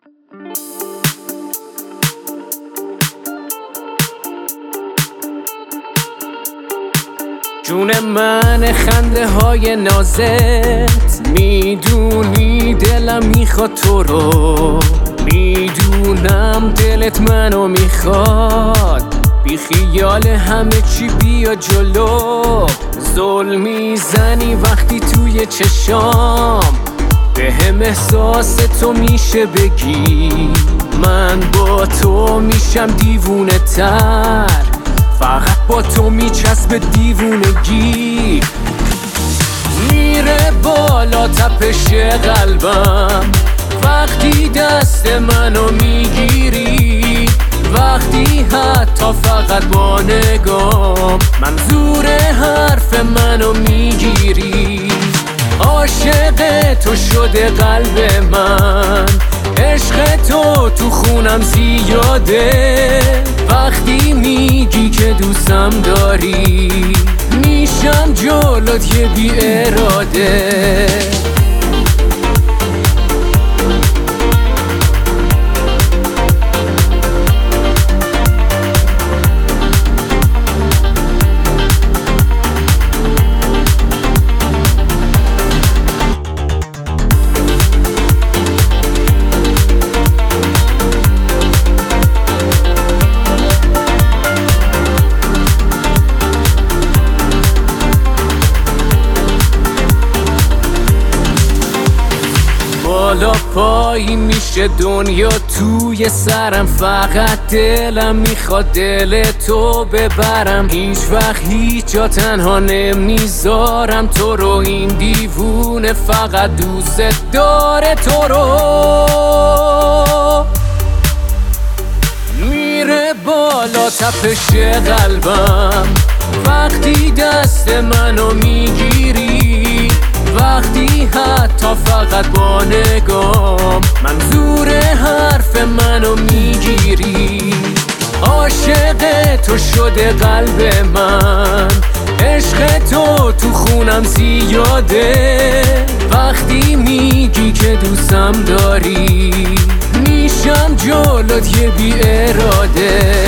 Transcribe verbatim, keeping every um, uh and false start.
جون من خنده های نازت، میدونی دلم میخواد تو رو، میدونم دلت منو میخواد، بی خیال همه چی بیا جلو. ظلم میزنی وقتی توی چشام، به هم احساس تو میشه بگی من با تو میشم دیوونه تر، فقط با تو میچسب دیوونگی. میره بالا تپش قلبم وقتی دست منو میگیری، وقتی حتی فقط با نگام منظور حرف منو میگیری. عاشق تو شده قلب من، عشق تو تو خونم زیاده، وقتی میگی که دوستم داری میشم جلوت یه بی اراده. بالا پایی میشه دنیا توی سرم، فقط دلم میخواد دل تو ببرم، هیچ وقت هیچ جا تنها نمیذارم تو رو، این دیوونه فقط دوست داره تو رو. میره بالا تپش قلبم وقتی دست منو میگیری، وقتی حتی فقط با نگام منظور حرف منو میگیری. عاشق تو شده قلب من، عشق تو تو خونم زیاده، وقتی میگی که دوستم داری میشم جلوت یه بی اراده.